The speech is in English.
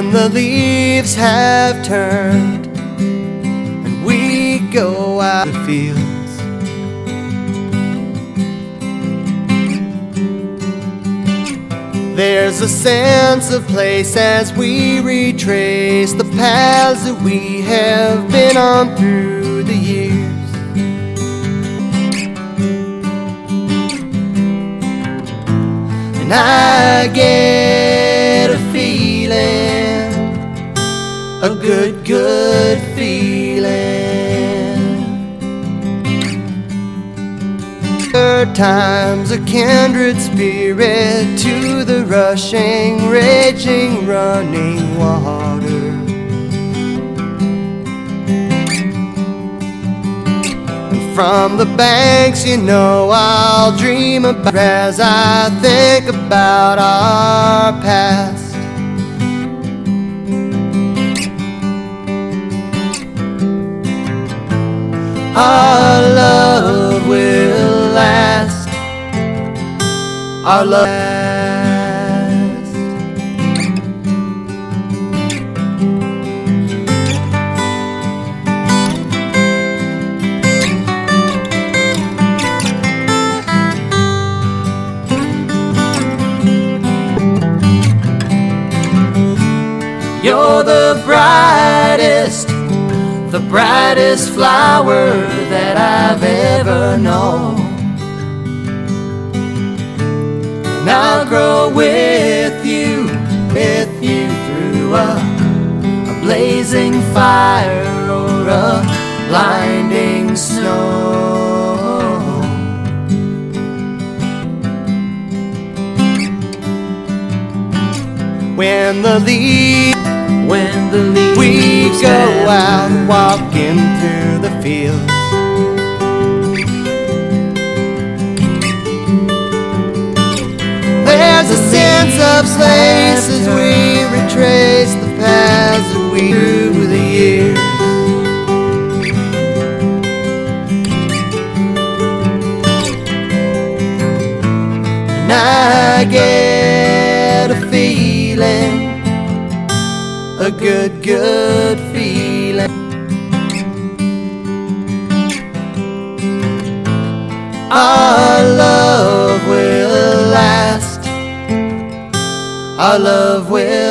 when the leaves have turned and we go out the fields. There's a sense of place as we retrace the paths that we have been on through the years. And I get a feeling, a good feeling. Time's a kindred spirit to the rushing, raging, running water. And from the banks, you know, I'll dream about as I think about our past. Our love will last. Our love lasts. You're the brightest flower that I've ever known. And I'll grow with you through a blazing fire or a blinding snow. When the leaves we go out walking through the fields. There's a sense of place as we retrace the paths that we through the years. And I get a feeling, a good feeling. Our love will last. Our love will